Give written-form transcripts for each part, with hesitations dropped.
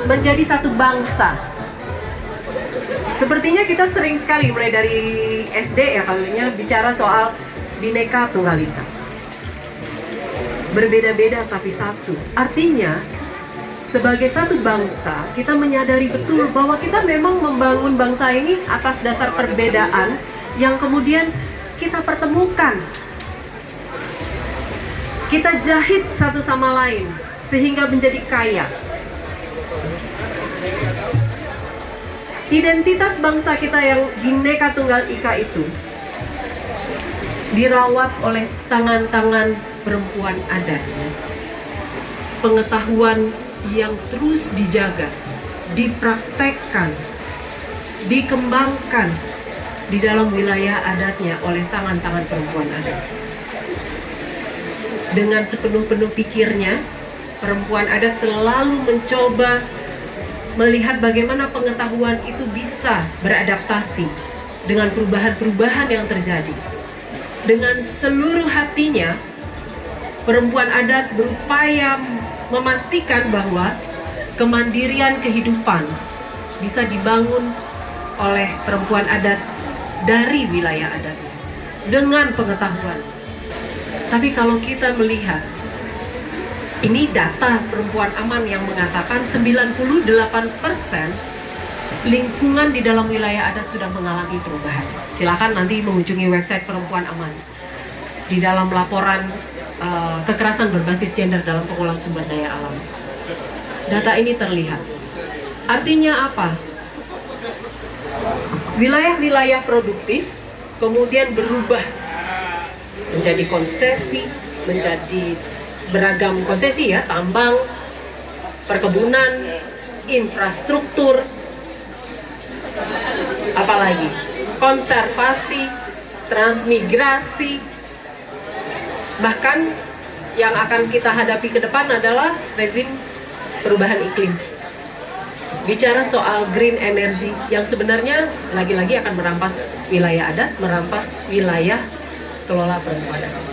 menjadi satu bangsa. Sepertinya kita sering sekali mulai dari SD ya kalinya bicara soal Bhinneka Tunggal Ika. Berbeda-beda tapi satu. Artinya sebagai satu bangsa kita menyadari betul bahwa kita memang membangun bangsa ini atas dasar perbedaan yang kemudian kita pertemukan. Kita jahit satu sama lain sehingga menjadi kaya. Identitas bangsa kita yang Bhinneka Tunggal Ika itu dirawat oleh tangan-tangan perempuan adat. Pengetahuan yang terus dijaga, dipraktekkan, dikembangkan di dalam wilayah adatnya oleh tangan-tangan perempuan adat. Dengan sepenuh-penuh pikirnya, perempuan adat selalu mencoba melihat bagaimana pengetahuan itu bisa beradaptasi dengan perubahan-perubahan yang terjadi. Dengan seluruh hatinya, perempuan adat berupaya memastikan bahwa kemandirian kehidupan bisa dibangun oleh perempuan adat dari wilayah adatnya dengan pengetahuan. Tapi kalau kita melihat, ini data Perempuan Aman yang mengatakan 98% lingkungan di dalam wilayah adat sudah mengalami perubahan. Silakan nanti mengunjungi website Perempuan Aman. Di dalam laporan kekerasan berbasis gender dalam pengelolaan sumber daya alam, data ini terlihat. Artinya apa? Wilayah-wilayah produktif kemudian berubah menjadi konsesi, menjadi beragam konsesi ya, tambang, perkebunan, infrastruktur, apalagi konservasi, transmigrasi. Bahkan yang akan kita hadapi ke depan adalah rezim perubahan iklim. Bicara soal green energy yang sebenarnya lagi-lagi akan merampas wilayah adat, merampas wilayah kelola perempuan adat.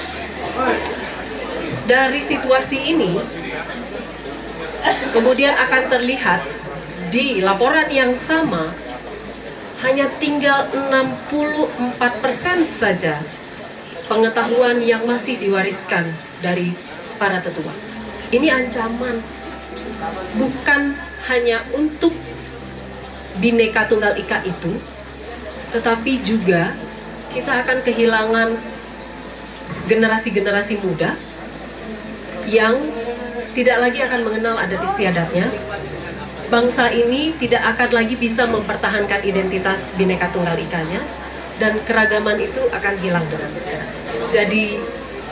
Dari situasi ini kemudian akan terlihat di laporan yang sama hanya tinggal 64% saja pengetahuan yang masih diwariskan dari para tetua. Ini ancaman bukan hanya untuk Bhinneka Tunggal Ika itu, tetapi juga kita akan kehilangan generasi-generasi muda yang tidak lagi akan mengenal adat istiadatnya. Bangsa ini tidak akan lagi bisa mempertahankan identitas Bhinneka Tunggal Ika-nya, dan keragaman itu akan hilang dengan segera. Jadi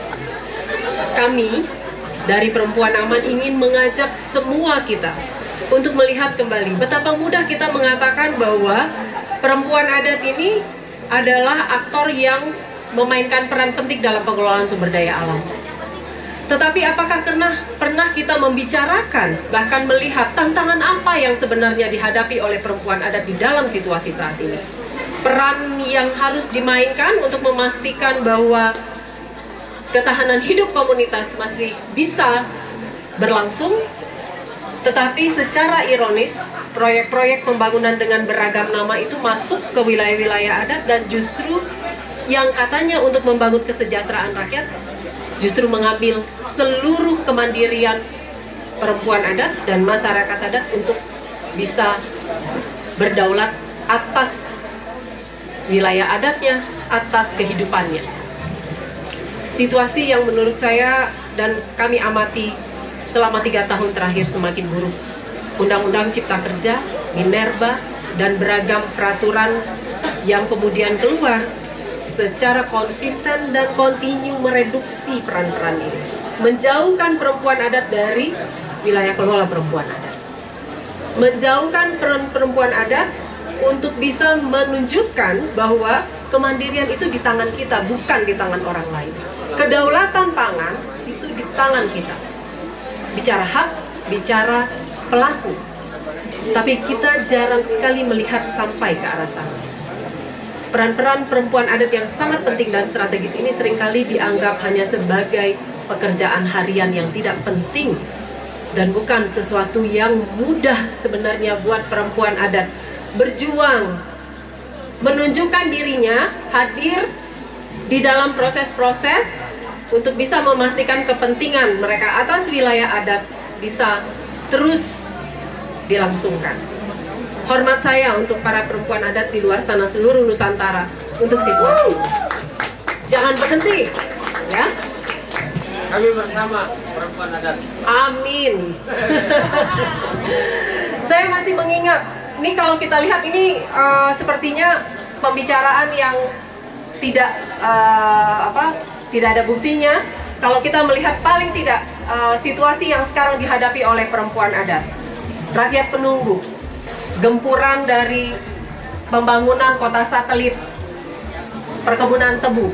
kami dari Perempuan Aman ingin mengajak semua kita untuk melihat kembali betapa mudah kita mengatakan bahwa perempuan adat ini adalah aktor yang memainkan peran penting dalam pengelolaan sumber daya alam. Tetapi apakah pernah kita membicarakan, bahkan melihat tantangan apa yang sebenarnya dihadapi oleh perempuan adat di dalam situasi saat ini? Peran yang harus dimainkan untuk memastikan bahwa ketahanan hidup komunitas masih bisa berlangsung, tetapi secara ironis, proyek-proyek pembangunan dengan beragam nama itu masuk ke wilayah-wilayah adat dan justru yang katanya untuk membangun kesejahteraan rakyat, justru mengambil seluruh kemandirian perempuan adat dan masyarakat adat untuk bisa berdaulat atas wilayah adatnya, atas kehidupannya. Situasi yang menurut saya dan kami amati selama 3 tahun terakhir semakin buruk. Undang-undang Cipta Kerja, Minerba, dan beragam peraturan yang kemudian keluar secara konsisten dan kontinu mereduksi peran-peran ini, menjauhkan perempuan adat dari wilayah kelola perempuan adat, menjauhkan peran perempuan adat untuk bisa menunjukkan bahwa kemandirian itu di tangan kita, bukan di tangan orang lain. Kedaulatan pangan itu di tangan kita. Bicara hak, bicara pelaku. Tapi kita jarang sekali melihat sampai ke arah sana. Peran-peran perempuan adat yang sangat penting dan strategis ini seringkali dianggap hanya sebagai pekerjaan harian yang tidak penting Dan bukan sesuatu yang mudah sebenarnya buat perempuan adat. Berjuang, menunjukkan dirinya, hadir di dalam proses-proses untuk bisa memastikan kepentingan mereka atas wilayah adat bisa terus dilangsungkan. Hormat saya untuk para perempuan adat di luar sana seluruh Nusantara untuk situasi. Jangan berhenti, ya. Kami bersama perempuan adat. Amin. Saya masih mengingat, ini kalau kita lihat ini sepertinya pembicaraan yang tidak tidak ada buktinya. Kalau kita melihat paling tidak situasi yang sekarang dihadapi oleh perempuan adat, rakyat penunggu, gempuran dari pembangunan kota satelit, perkebunan tebu,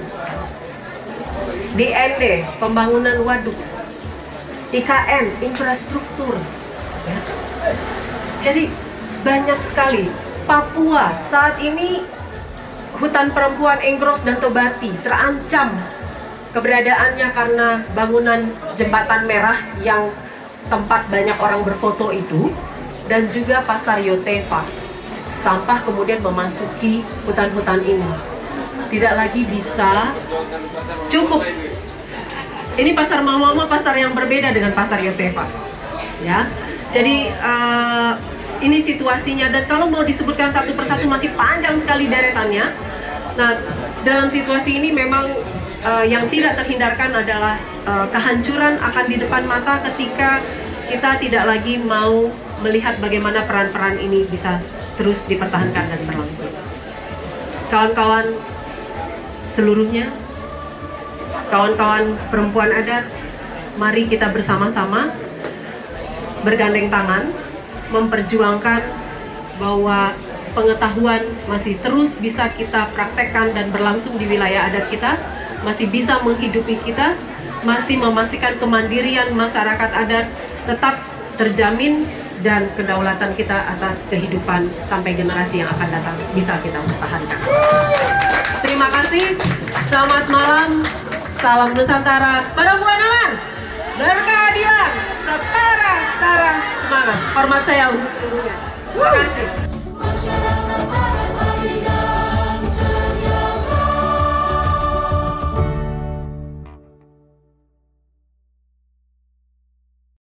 DND, pembangunan waduk, IKN, infrastruktur, ya. Jadi banyak sekali. Papua saat ini hutan perempuan Enggros dan Tobati terancam keberadaannya karena bangunan jembatan merah yang tempat banyak orang berfoto itu, dan juga pasar Yotefa. Sampah kemudian memasuki hutan-hutan ini. Tidak lagi bisa cukup. Ini pasar Mama pasar yang berbeda dengan pasar Yotefa, ya. Jadi ini situasinya, dan kalau mau disebutkan satu persatu masih panjang sekali deretannya. Nah, dalam situasi ini memang yang tidak terhindarkan adalah kehancuran akan di depan mata ketika kita tidak lagi mau melihat bagaimana peran-peran ini bisa terus dipertahankan dan berlangsung. Kawan-kawan seluruhnya, kawan-kawan perempuan adat, mari kita bersama-sama bergandeng tangan memperjuangkan bahwa pengetahuan masih terus bisa kita praktekkan dan berlangsung di wilayah adat kita, masih bisa menghidupi kita, masih memastikan kemandirian masyarakat adat tetap terjamin, dan kedaulatan kita atas kehidupan sampai generasi yang akan datang bisa kita pertahankan. Terima kasih, selamat malam, salam Nusantara, perempuan aman, berkeadilan, setara semangat. Hormat saya untuk seluruhnya. Terima kasih.